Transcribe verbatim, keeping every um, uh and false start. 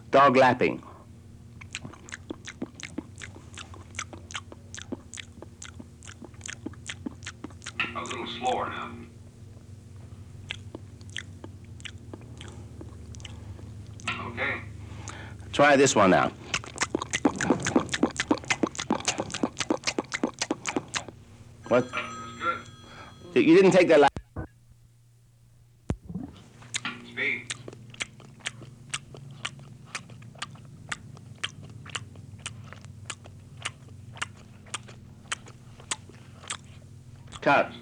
Dog lapping. A little slower now. Okay. Try this one now. What? That's good. You didn't take that lap. Speed. Cut.